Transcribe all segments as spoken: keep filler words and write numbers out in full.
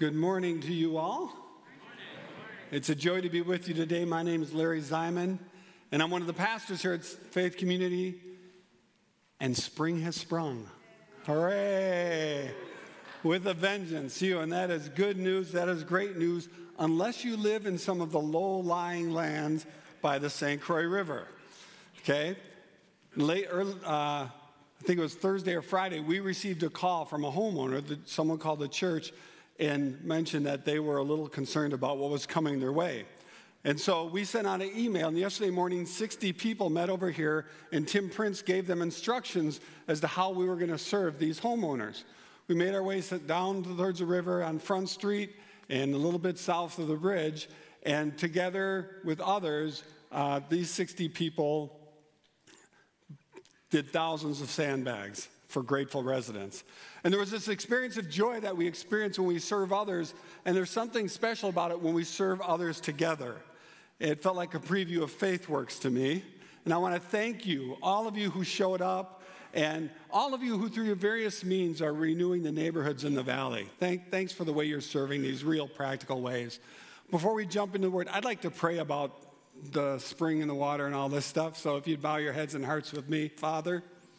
Good morning to you all. It's a joy to be with you today. My name is Larry Zyman, and I'm one of the pastors here at Faith Community, and spring has sprung. Hooray! With a vengeance, you, and that is good news. That is great news, unless you live in some of the low-lying lands by the Saint Croix River. Okay? Late, early, uh, I think it was Thursday or Friday, we received a call from a homeowner that someone called the church and mentioned that they were a little concerned about what was coming their way. And so we sent out an email, and yesterday morning, sixty people met over here, and Tim Prince gave them instructions as to how we were going to serve these homeowners. We made our way down towards the river on Front Street and a little bit south of the bridge, and together with others, uh, these sixty people did thousands of sandbags for grateful residents. And there was this experience of joy that we experience when we serve others, and there's something special about it when we serve others together. It felt like a preview of FaithWorks to me, and I want to thank you, all of you who showed up, and all of you who through your various means are renewing the neighborhoods in the valley. Thank, thanks for the way you're serving these real practical ways. Before we jump into the word, I'd like to pray about the spring and the water and all this stuff, so if you'd bow your heads and hearts with me. Father,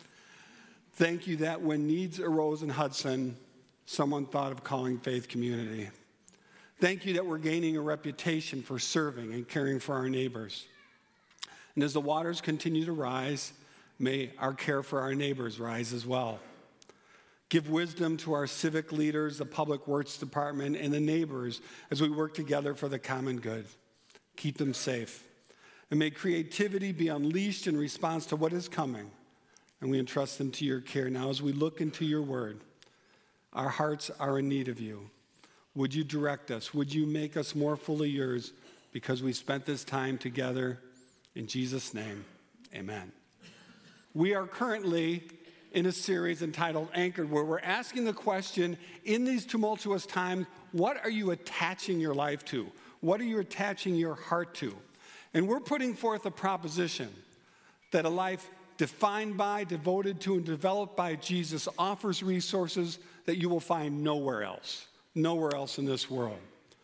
thank you that when needs arose in Hudson, someone thought of calling Faith Community. Thank you that we're gaining a reputation for serving and caring for our neighbors. And as the waters continue to rise, may our care for our neighbors rise as well. Give wisdom to our civic leaders, the Public Works Department, and the neighbors as we work together for the common good. Keep them safe. And may creativity be unleashed in response to what is coming. And we entrust them to your care. Now, as we look into your word, our hearts are in need of you. Would you direct us? Would you make us more fully yours because we spent this time together? In Jesus' name, amen. We are currently in a series entitled Anchored, where we're asking the question, in these tumultuous times, what are you attaching your life to? What are you attaching your heart to? And we're putting forth a proposition that a life defined by, devoted to, and developed by Jesus offers resources that you will find nowhere else, nowhere else in this world.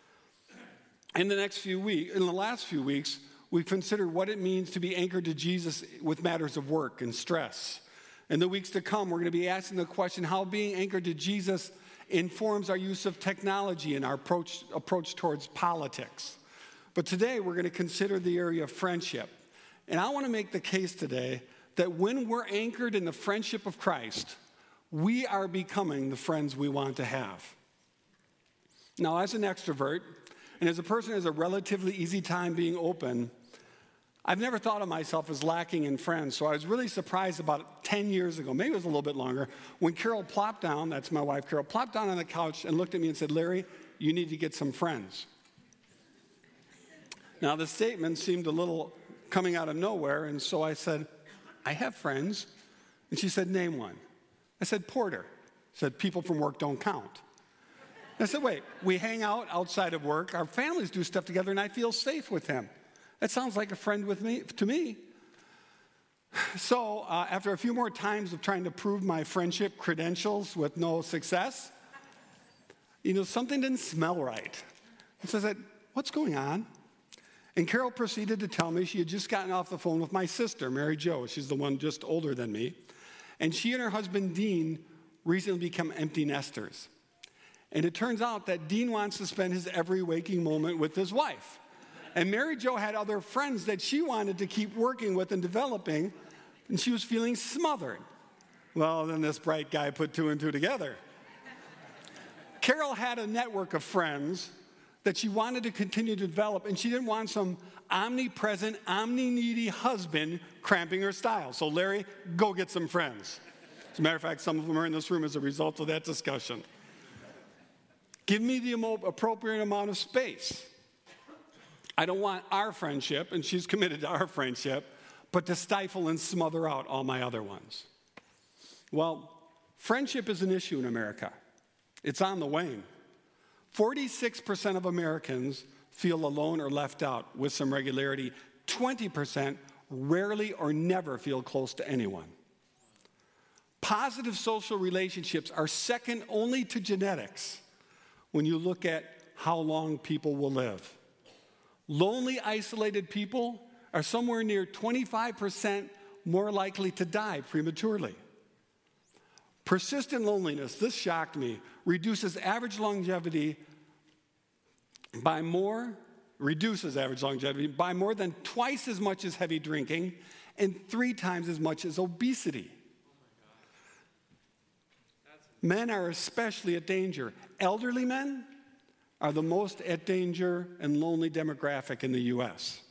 In the next few weeks, in the last few weeks, we've considered what it means to be anchored to Jesus with matters of work and stress. In the weeks to come, we're going to be asking the question how being anchored to Jesus informs our use of technology and our approach, approach towards politics. But today, we're going to consider the area of friendship. And I want to make the case today that when we're anchored in the friendship of Christ, we are becoming the friends we want to have. Now, as an extrovert, and as a person who has a relatively easy time being open, I've never thought of myself as lacking in friends, so I was really surprised about ten years ago, maybe it was a little bit longer, when Carol plopped down, that's my wife Carol, plopped down on the couch and looked at me and said, Larry, you need to get some friends. Now, the statement seemed a little coming out of nowhere, and so I said, I have friends. And she said, name one. I said, Porter. She said, people from work don't count. I said, wait, we hang out outside of work, our families do stuff together, and I feel safe with him. That sounds like a friend with me to me. So uh, after a few more times of trying to prove my friendship credentials with no success, you know, something didn't smell right. And so I said, what's going on? And Carol proceeded to tell me she had just gotten off the phone with my sister, Mary Jo. She's the one just older than me. And she and her husband, Dean, recently become empty nesters. And it turns out that Dean wants to spend his every waking moment with his wife. And Mary Jo had other friends that she wanted to keep working with and developing, and she was feeling smothered. Well, then this bright guy put two and two together. Carol had a network of friends that she wanted to continue to develop, and she didn't want some omnipresent, omni-needy husband cramping her style. So Larry, go get some friends. As a matter of fact, some of them are in this room as a result of that discussion. Give me the appropriate amount of space. I don't want our friendship, and she's committed to our friendship, but to stifle and smother out all my other ones. Well, friendship is an issue in America. It's on the wane. forty-six percent of Americans feel alone or left out with some regularity. twenty percent rarely or never feel close to anyone. Positive social relationships are second only to genetics. when you look at how long people will live. Lonely, isolated people are somewhere near twenty-five percent more likely to die prematurely. Persistent loneliness, this shocked me, reduces average longevity by more, reduces average longevity by more than twice as much as heavy drinking and three times as much as obesity. Men are especially at danger. Elderly men are the most at danger and lonely demographic in the U S.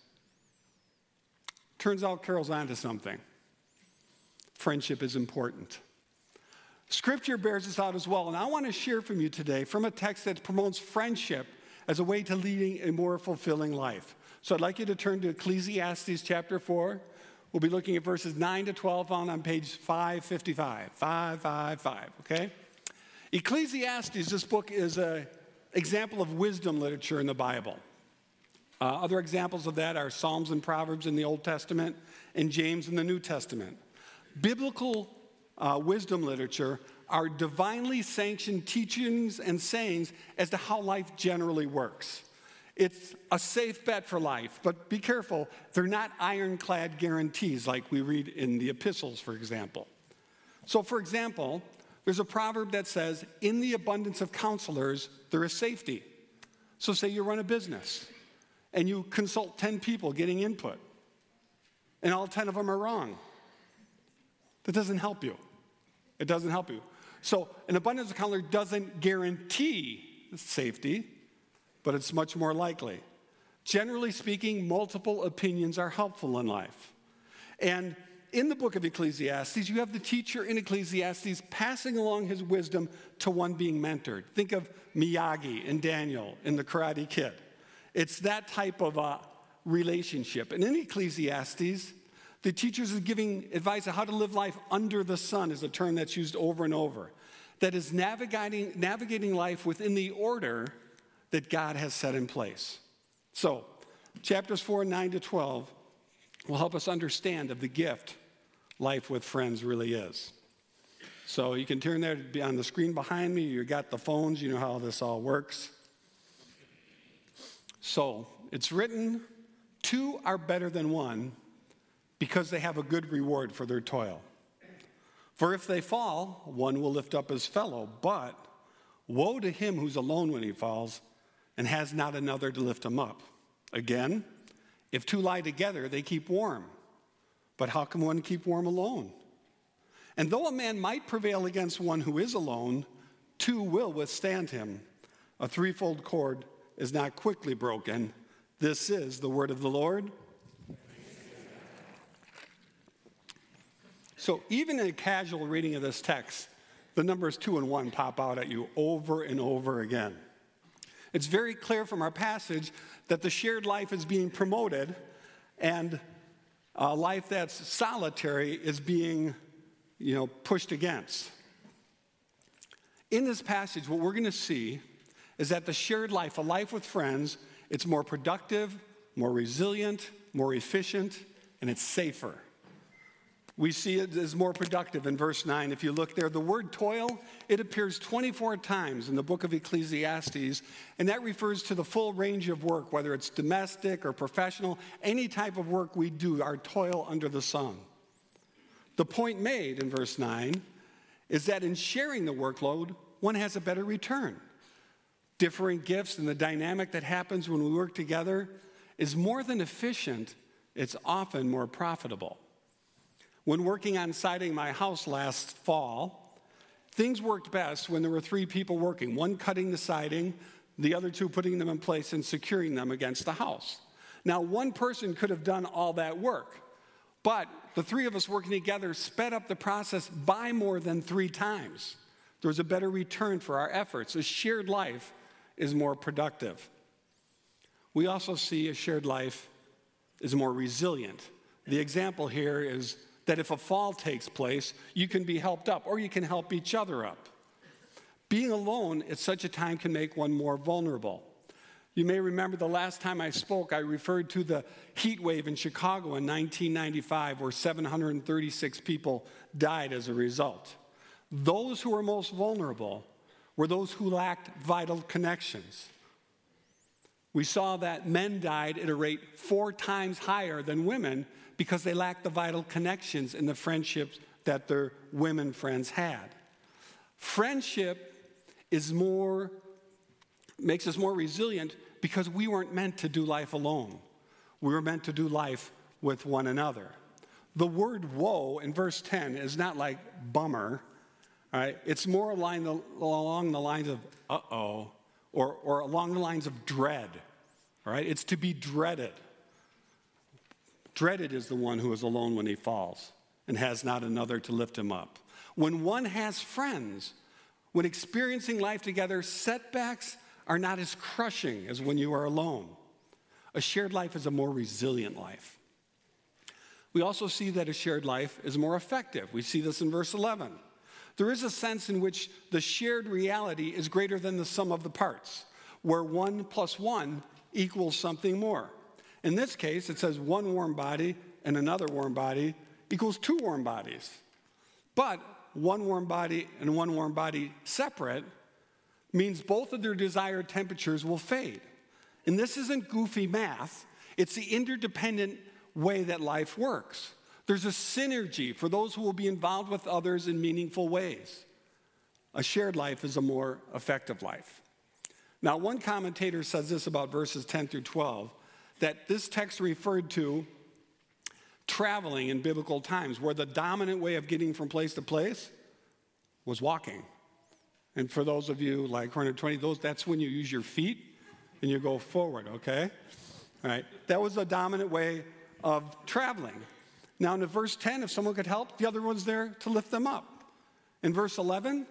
Turns out Carol's onto something. Friendship is important. Scripture bears this out as well, and I want to share from you today from a text that promotes friendship as a way to leading a more fulfilling life. So I'd like you to turn to Ecclesiastes chapter four. We'll be looking at verses nine to twelve found on page five fifty-five. five fifty-five, okay? Ecclesiastes, this book is an example of wisdom literature in the Bible. Uh, other examples of that are Psalms and Proverbs in the Old Testament and James in the New Testament. Biblical uh, wisdom literature are divinely sanctioned teachings and sayings as to how life generally works. It's a safe bet for life, but be careful, they're not ironclad guarantees like we read in the epistles, for example. So, for example, there's a proverb that says, in the abundance of counselors, there is safety. So say you run a business and you consult ten people getting input, and all ten of them are wrong. That doesn't help you. It doesn't help you. So an abundance of counselors doesn't guarantee safety, but it's much more likely. Generally speaking, multiple opinions are helpful in life. And in the book of Ecclesiastes, you have the teacher in Ecclesiastes passing along his wisdom to one being mentored. Think of Miyagi and Daniel in The Karate Kid. It's that type of a relationship. And in Ecclesiastes, the teachers are giving advice on how to live life under the sun, is a term that's used over and over. That is navigating, navigating life within the order that God has set in place. So, chapters four, nine to twelve will help us understand of the gift life with friends really is. So you can turn there to be on the screen behind me. You got the phones. You know how this all works. So it's written, two are better than one because they have a good reward for their toil. For if they fall, one will lift up his fellow. But woe to him who's alone when he falls and has not another to lift him up. Again, if two lie together, they keep warm. But how can one keep warm alone? And though a man might prevail against one who is alone, two will withstand him. A threefold cord is not quickly broken. This is the word of the Lord. So even in a casual reading of this text, the numbers two and one pop out at you over and over again. It's very clear from our passage that the shared life is being promoted and a life that's solitary is being, you know, pushed against. In this passage, what we're going to see is that the shared life, a life with friends, it's more productive, more resilient, more efficient, and it's safer. We see it as more productive in verse nine. If you look there, the word toil, it appears twenty-four times in the book of Ecclesiastes, and that refers to the full range of work, whether it's domestic or professional, any type of work we do, our toil under the sun. The point made in verse nine is that in sharing the workload, one has a better return. Differing gifts and the dynamic that happens when we work together is more than efficient, it's often more profitable. When working on siding my house last fall, things worked best when there were three people working, one cutting the siding, the other two putting them in place and securing them against the house. Now, one person could have done all that work, but the three of us working together sped up the process by more than three times. There was a better return for our efforts. A shared life is more productive. We also see a shared life is more resilient. The example here is that if a fall takes place, you can be helped up or you can help each other up. Being alone at such a time can make one more vulnerable. You may remember the last time I spoke, I referred to the heat wave in Chicago in nineteen ninety-five where seven hundred thirty-six people died as a result. Those who were most vulnerable were those who lacked vital connections. We saw that men died at a rate four times higher than women because they lacked the vital connections and the friendships that their women friends had. Friendship is more, makes us more resilient because we weren't meant to do life alone. We were meant to do life with one another. The word woe in verse ten is not like bummer, all right? It's more along the, along the lines of uh-oh, or, or along the lines of dread, all right? It's to be dreaded. Dreaded is the one who is alone when he falls and has not another to lift him up. When one has friends, when experiencing life together, setbacks are not as crushing as when you are alone. A shared life is a more resilient life. We also see that a shared life is more effective. We see this in verse eleven. There is a sense in which the shared reality is greater than the sum of the parts, where one plus one equals something more. In this case, it says one warm body and another warm body equals two warm bodies. But one warm body and one warm body separate means both of their desired temperatures will fade. And this isn't goofy math. It's the interdependent way that life works. There's a synergy for those who will be involved with others in meaningful ways. A shared life is a more effective life. Now, one commentator says this about verses ten through twelve, that this text referred to traveling in biblical times, where the dominant way of getting from place to place was walking. And for those of you like one hundred twenty, those, that's when you use your feet and you go forward, okay? All right, that was the dominant way of traveling. Now in verse ten, if someone could help, the other one's there to lift them up. In verse eleven,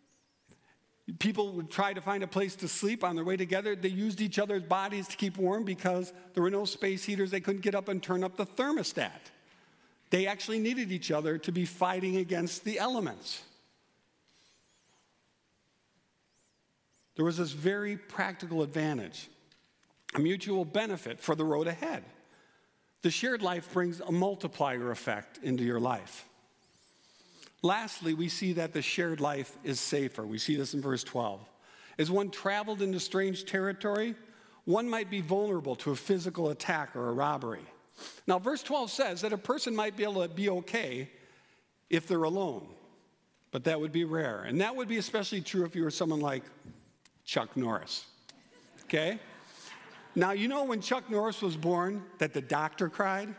people would try to find a place to sleep on their way together. They used each other's bodies to keep warm because there were no space heaters. They couldn't get up and turn up the thermostat. They actually needed each other to be fighting against the elements. There was this very practical advantage, a mutual benefit for the road ahead. The shared life brings a multiplier effect into your life. Lastly, we see that the shared life is safer. We see this in verse twelve. As one traveled into strange territory, one might be vulnerable to a physical attack or a robbery. Now, verse twelve says that a person might be able to be okay if they're alone, but that would be rare. And that would be especially true if you were someone like Chuck Norris, okay? Now, you know when Chuck Norris was born that the doctor cried?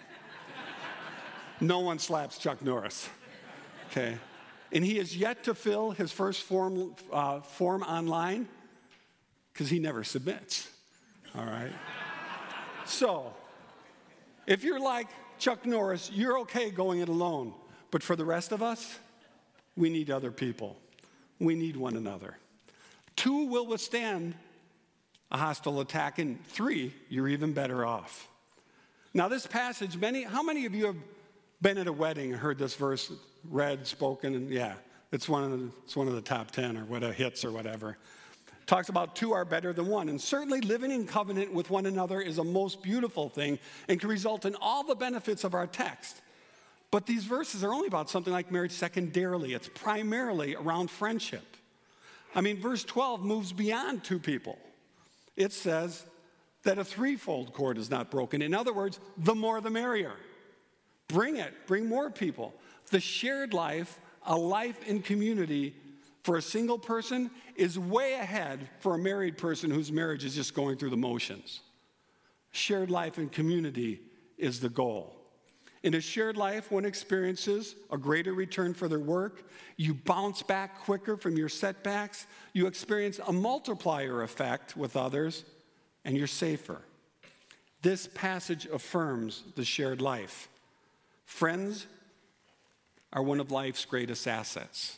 No one slaps Chuck Norris, okay? And he is yet to fill his first form, uh, form online because he never submits, all right? So, if you're like Chuck Norris, you're okay going it alone. But for the rest of us, we need other people. We need one another. Two will withstand a hostile attack, and three, you're even better off. Now, this passage, many, how many of you have been at a wedding and heard this verse read, spoken, and yeah, it's one of the, it's one of the top ten or what hits or whatever. Talks about two are better than one. And certainly living in covenant with one another is a most beautiful thing and can result in all the benefits of our text. But these verses are only about something like marriage secondarily. It's primarily around friendship. I mean, verse twelve moves beyond two people. It says that a threefold cord is not broken. In other words, the more the merrier. Bring it. Bring more people. The shared life, a life in community for a single person, is way ahead for a married person whose marriage is just going through the motions. Shared life and community is the goal. In a shared life, one experiences a greater return for their work. You bounce back quicker from your setbacks. You experience a multiplier effect with others, and you're safer. This passage affirms the shared life. Friends are one of life's greatest assets.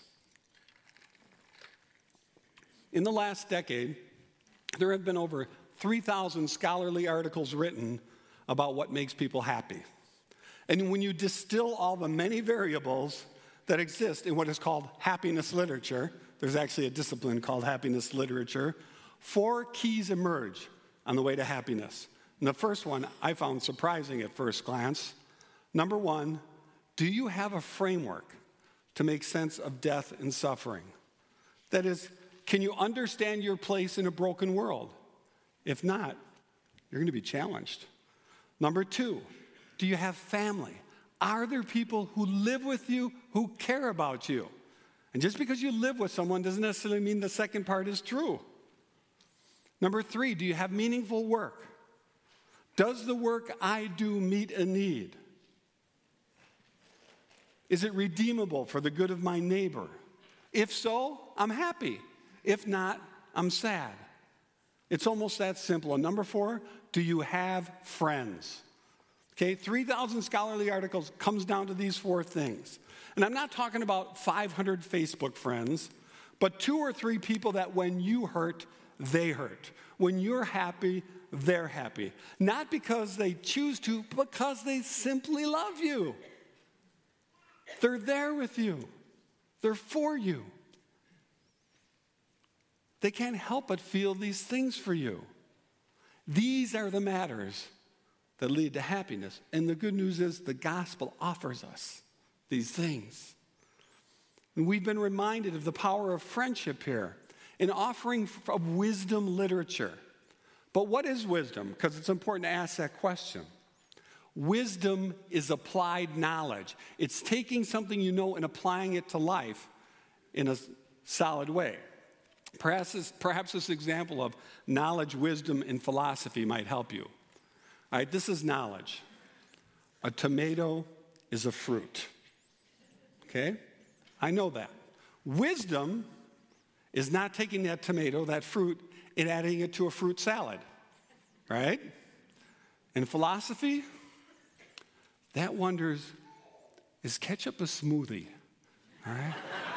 In the last decade, there have been over three thousand scholarly articles written about what makes people happy. And when you distill all the many variables that exist in what is called happiness literature, there's actually a discipline called happiness literature, four keys emerge on the way to happiness. And the first one I found surprising at first glance. Number one, do you have a framework to make sense of death and suffering? That is, Can you understand your place in a broken world? If not, you're going to be challenged. Number two, do you have family? Are there people who live with you who care about you? And just because you live with someone doesn't necessarily mean the second part is true. Number three, do you have meaningful work? Does the work I do meet a need? Is it redeemable for the good of my neighbor? If so, I'm happy. If not, I'm sad. It's almost that simple. And number four, do you have friends? Okay, three thousand scholarly articles comes down to these four things. And I'm not talking about five hundred Facebook friends, but two or three people that when you hurt, they hurt. When you're happy, they're happy. Not because they choose to, but because they simply love you. They're there with you. They're for you. They can't help but feel these things for you. These are the matters that lead to happiness. And the good news is the gospel offers us these things. And we've been reminded of the power of friendship here, an offering of wisdom literature. But what is wisdom? Because it's important to ask that question. Wisdom is applied knowledge. It's taking something you know and applying it to life in a solid way. Perhaps this, perhaps this example of knowledge, wisdom, and philosophy might help you. All right, this is knowledge. A tomato is a fruit. Okay? I know that. Wisdom is not taking that tomato, that fruit, and adding it to a fruit salad. Right? And philosophy, that wonders, is ketchup a smoothie? All right?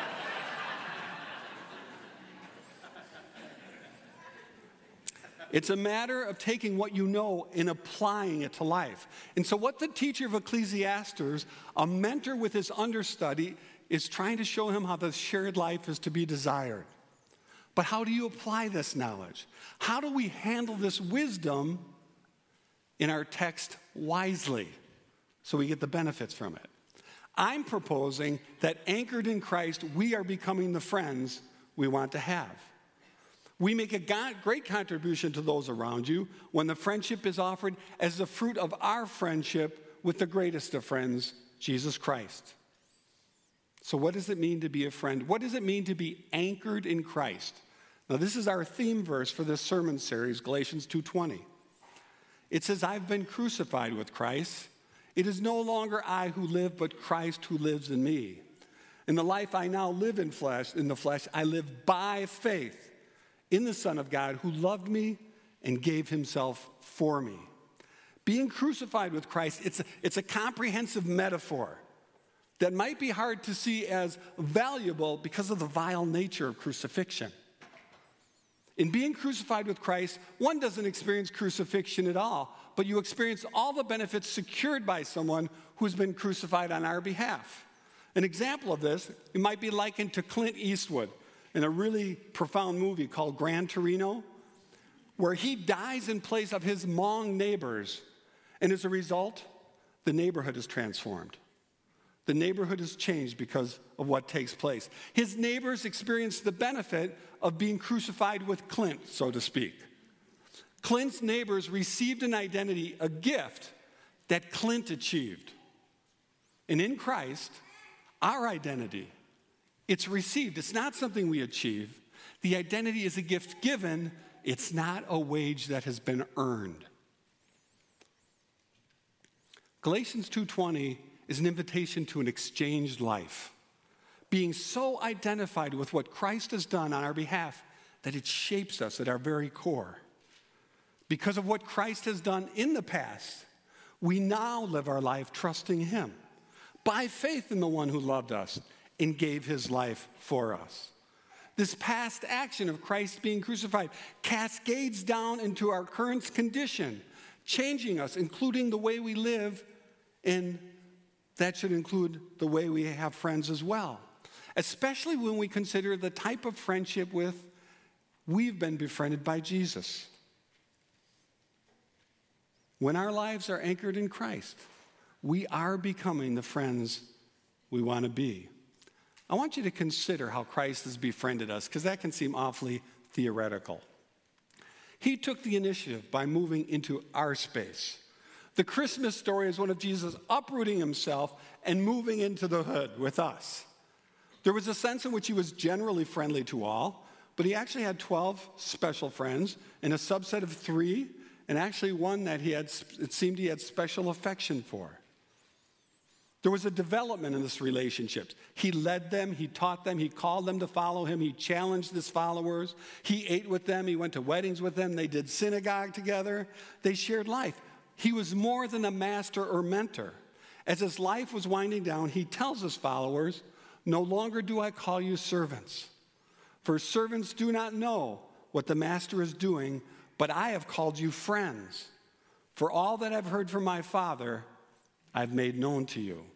It's a matter of taking what you know and applying it to life. And so what the teacher of Ecclesiastes, a mentor with his understudy, is trying to show him how the shared life is to be desired. But how do you apply this knowledge? How do we handle this wisdom in our text wisely so we get the benefits from it? I'm proposing that anchored in Christ, we are becoming the friends we want to have. We make a great contribution to those around you when the friendship is offered as the fruit of our friendship with the greatest of friends, Jesus Christ. So what does it mean to be a friend? What does it mean to be anchored in Christ? Now, this is our theme verse for this sermon series, Galatians two twenty. It says, I've been crucified with Christ. It is no longer I who live, but Christ who lives in me. In the life I now live in flesh, in the flesh, I live by faith in the Son of God who loved me and gave himself for me. Being crucified with Christ, it's a, it's a comprehensive metaphor that might be hard to see as valuable because of the vile nature of crucifixion. In being crucified with Christ, one doesn't experience crucifixion at all, but you experience all the benefits secured by someone who's been crucified on our behalf. An example of this, it might be likened to Clint Eastwood in a really profound movie called Gran Torino, where he dies in place of his Hmong neighbors, and as a result, the neighborhood is transformed. The neighborhood is changed because of what takes place. His neighbors experience the benefit of being crucified with Clint, so to speak. Clint's neighbors received an identity, a gift that Clint achieved. And in Christ, our identity, it's received. It's not something we achieve. The identity is a gift given. It's not a wage that has been earned. Galatians two twenty is an invitation to an exchanged life, being so identified with what Christ has done on our behalf that it shapes us at our very core. Because of what Christ has done in the past, we now live our life trusting him by faith in the one who loved us and gave his life for us. This past action of Christ being crucified cascades down into our current condition, changing us, including the way we live, and that should include the way we have friends as well, especially when we consider the type of friendship with we've been befriended by Jesus. When our lives are anchored in Christ, we are becoming the friends we want to be. I want you to consider how Christ has befriended us, because that can seem awfully theoretical. He took the initiative by moving into our space. The Christmas story is one of Jesus uprooting himself and moving into the hood with us. There was a sense in which he was generally friendly to all, but he actually had twelve special friends and a subset of three, and actually one that he had, it seemed he had special affection for. There was a development in this relationship. He led them, he taught them, he called them to follow him, he challenged his followers, he ate with them, he went to weddings with them, they did synagogue together, they shared life. He was more than a master or mentor. As his life was winding down, he tells his followers, "No longer do I call you servants, for servants do not know what the master is doing, but I have called you friends. For all that I've heard from my Father, I've made known to you."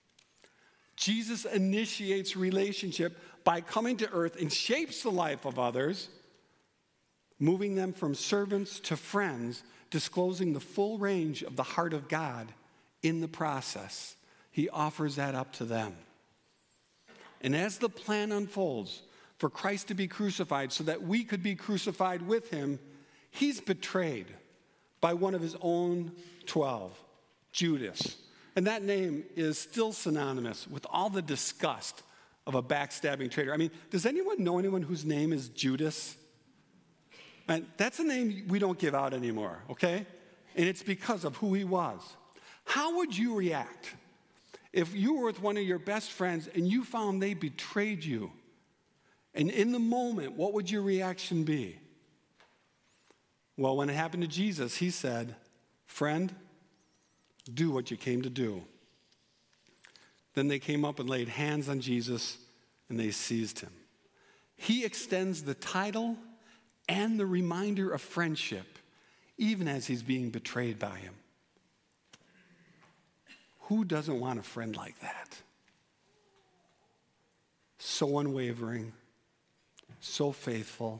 Jesus initiates relationship by coming to earth and shapes the life of others, moving them from servants to friends, disclosing the full range of the heart of God in the process. He offers that up to them. And as the plan unfolds for Christ to be crucified so that we could be crucified with him, he's betrayed by one of his own twelve, Judas. And that name is still synonymous with all the disgust of a backstabbing traitor. I mean, does anyone know anyone whose name is Judas? And that's a name we don't give out anymore, okay? And it's because of who he was. How would you react if you were with one of your best friends and you found they betrayed you? And in the moment, what would your reaction be? Well, when it happened to Jesus, he said, "Friend, do what you came to do." Then they came up and laid hands on Jesus and they seized him. He extends the title and the reminder of friendship, even as he's being betrayed by him. Who doesn't want a friend like that? So unwavering, so faithful.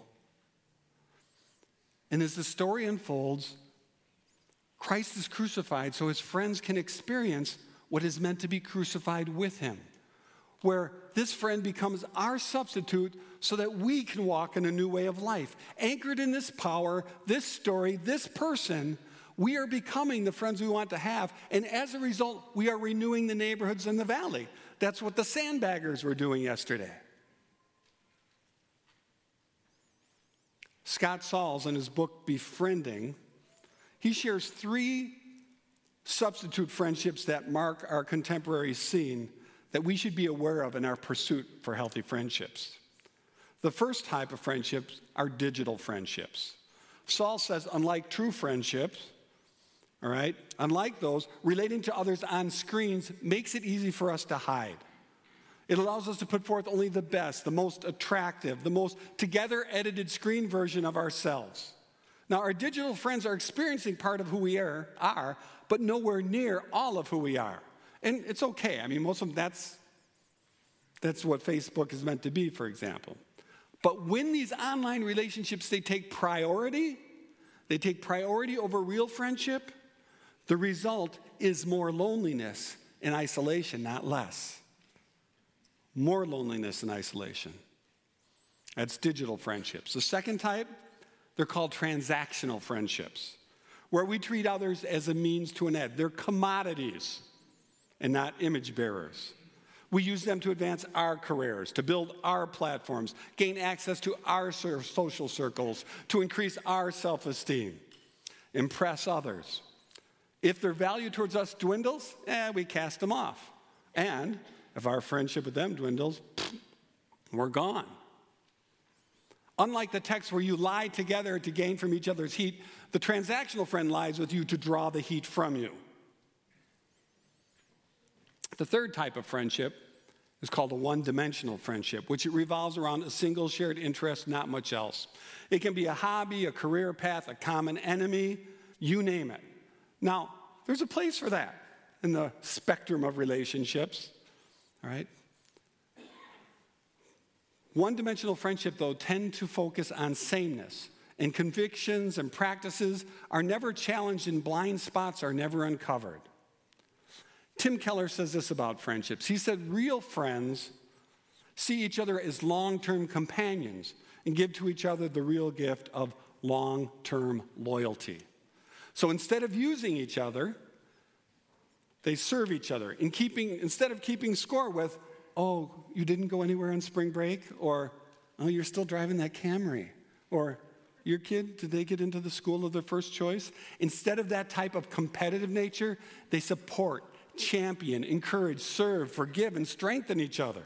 And as the story unfolds, Christ is crucified so his friends can experience what is meant to be crucified with him, where this friend becomes our substitute so that we can walk in a new way of life. Anchored in this power, this story, this person, we are becoming the friends we want to have, and as a result, we are renewing the neighborhoods in the valley. That's what the sandbaggers were doing yesterday. Scott Sauls, in his book, Befriending, he shares three substitute friendships that mark our contemporary scene that we should be aware of in our pursuit for healthy friendships. The first type of friendships are digital friendships. Saul says, unlike true friendships, all right, unlike those, relating to others on screens makes it easy for us to hide. It allows us to put forth only the best, the most attractive, the most together edited screen version of ourselves. Now, our digital friends are experiencing part of who we are, are, but nowhere near all of who we are. And it's okay. I mean, most of them, that's, that's what Facebook is meant to be, for example. But when these online relationships, they take priority, they take priority over real friendship, the result is more loneliness and isolation, not less. More loneliness and isolation. That's digital friendships. The second type, they're called transactional friendships, where we treat others as a means to an end. They're commodities and not image bearers. We use them to advance our careers, to build our platforms, gain access to our social circles, to increase our self-esteem, impress others. If their value towards us dwindles, eh, we cast them off. And if our friendship with them dwindles, we're gone. Unlike the text where you lie together to gain from each other's heat, the transactional friend lies with you to draw the heat from you. The third type of friendship is called a one-dimensional friendship, which it revolves around a single shared interest, not much else. It can be a hobby, a career path, a common enemy, you name it. Now, there's a place for that in the spectrum of relationships, all right? One-dimensional friendship, though, tend to focus on sameness, and convictions and practices are never challenged and blind spots are never uncovered. Tim Keller says this about friendships. He said, real friends See each other as long-term companions and give to each other the real gift of long-term loyalty. So instead of using each other, they serve each other. In keeping, instead of keeping score with, oh, you didn't go anywhere on spring break, or, oh, you're still driving that Camry, or your kid, did they get into the school of their first choice? Instead of that type of competitive nature, they support, champion, encourage, serve, forgive, and strengthen each other.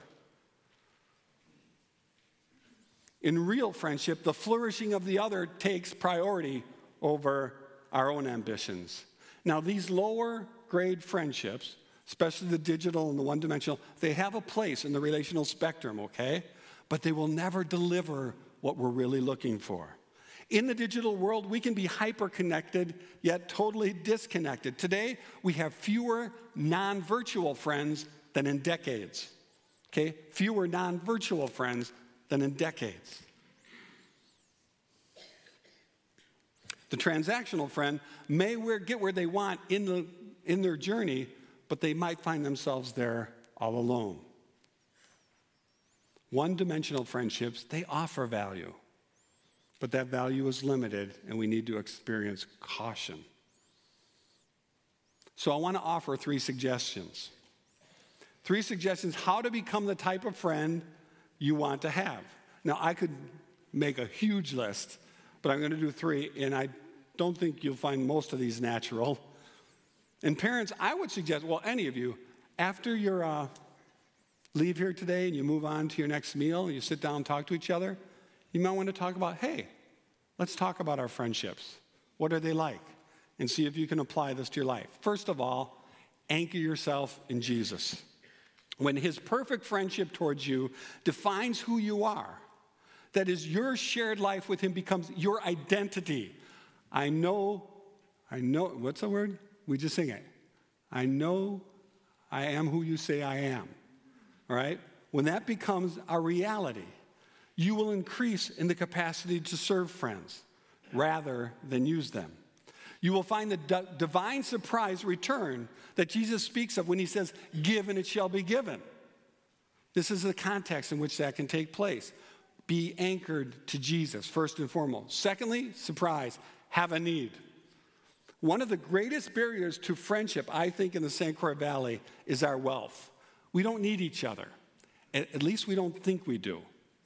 In real friendship, the flourishing of the other takes priority over our own ambitions. Now, these lower grade friendships, especially the digital and the one-dimensional, they have a place in the relational spectrum, okay? But they will never deliver what we're really looking for. In the digital world, we can be hyper-connected, yet totally disconnected. Today, we have fewer non-virtual friends than in decades. Okay? Fewer non-virtual friends than in decades. The transactional friend may get where they want in, the, in their journey, but they might find themselves there all alone. One-dimensional friendships, they offer value. But that value is limited, and we need to experience caution. So I want to offer three suggestions. Three suggestions how to become the type of friend you want to have. Now, I could make a huge list, but I'm going to do three, and I don't think you'll find most of these natural. And parents, I would suggest, well, any of you, after you uh, leave here today and you move on to your next meal and you sit down and talk to each other, you might want to talk about, hey, let's talk about our friendships. What are they like? And see if you can apply this to your life. First of all, anchor yourself in Jesus. When his perfect friendship towards you defines who you are, that is, your shared life with him becomes your identity. I know, I know, what's the word? We just sing it. I know I am who you say I am. All right? When that becomes a reality, you will increase in the capacity to serve friends rather than use them. You will find the d- divine surprise return that Jesus speaks of when he says, give and it shall be given. This is the context in which that can take place. Be anchored to Jesus, first and foremost. Secondly, surprise, have a need. One of the greatest barriers to friendship, I think, in the Saint Croix Valley is our wealth. We don't need each other. At least we don't think we do.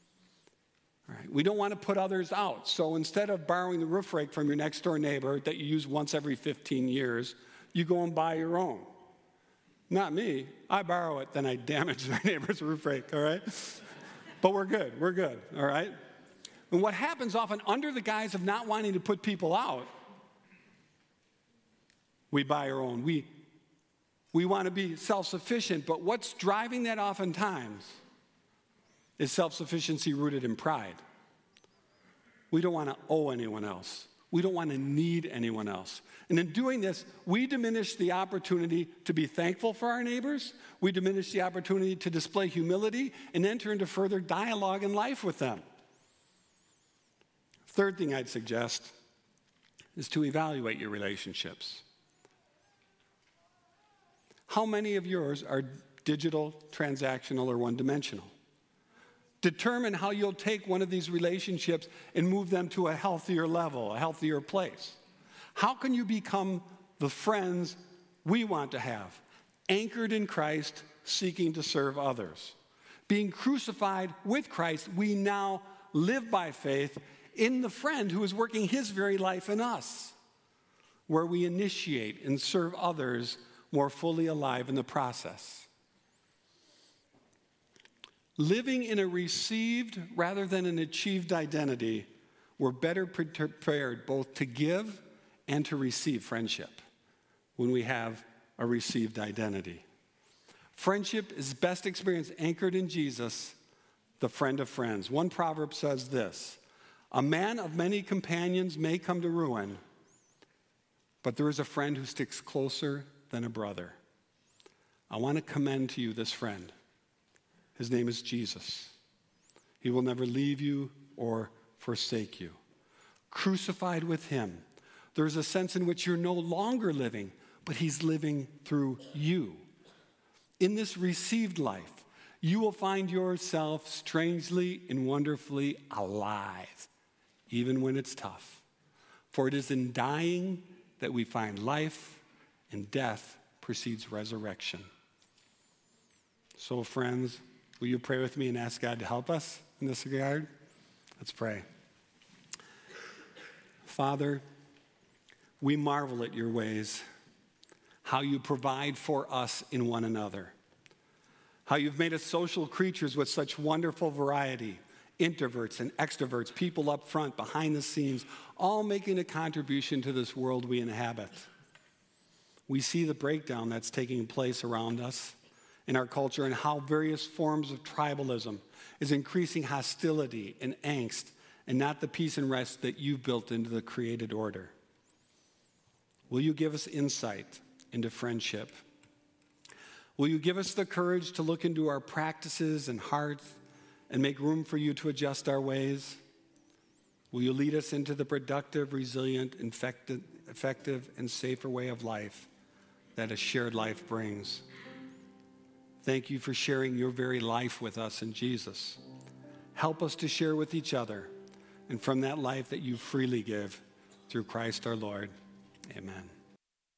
All right. We don't want to put others out. So instead of borrowing the roof rake from your next door neighbor that you use once every fifteen years, you go and buy your own. Not me. I borrow it, then I damage my neighbor's roof rake, all right? But we're good. We're good, all right? And what happens often under the guise of not wanting to put people out, we buy our own. We, we want to be self-sufficient, but what's driving that oftentimes is self-sufficiency rooted in pride. We don't want to owe anyone else. We don't want to need anyone else. And in doing this, we diminish the opportunity to be thankful for our neighbors. We diminish the opportunity to display humility and enter into further dialogue in life with them. Third thing I'd suggest is to evaluate your relationships. How many of yours are digital, transactional, or one-dimensional? Determine how you'll take one of these relationships and move them to a healthier level, a healthier place. How can you become the friends we want to have, anchored in Christ, seeking to serve others? Being crucified with Christ, we now live by faith in the friend who is working his very life in us, where we initiate and serve others more fully alive in the process. Living in a received rather than an achieved identity, we're better prepared both to give and to receive friendship when we have a received identity. Friendship is best experienced anchored in Jesus, the friend of friends. One proverb says this, a man of many companions may come to ruin, but there is a friend who sticks closer than a brother. I want to commend to you this friend. His name is Jesus. He will never leave you or forsake you. Crucified with him, there's a sense in which you're no longer living, but he's living through you. In this received life, you will find yourself strangely and wonderfully alive, even when it's tough. For it is in dying that we find life, and death precedes resurrection. So, friends, will you pray with me and ask God to help us in this regard? Let's pray. Father, we marvel at your ways, how you provide for us in one another, how you've made us social creatures with such wonderful variety, introverts and extroverts, people up front, behind the scenes, all making a contribution to this world we inhabit. We see the breakdown that's taking place around us in our culture and how various forms of tribalism is increasing hostility and angst and not the peace and rest that you've built into the created order. Will you give us insight into friendship? Will you give us the courage to look into our practices and hearts and make room for you to adjust our ways? Will you lead us into the productive, resilient, effective, effective and safer way of life that a shared life brings? Thank you for sharing your very life with us in Jesus. Help us to share with each other and from that life that you freely give through Christ our Lord. Amen.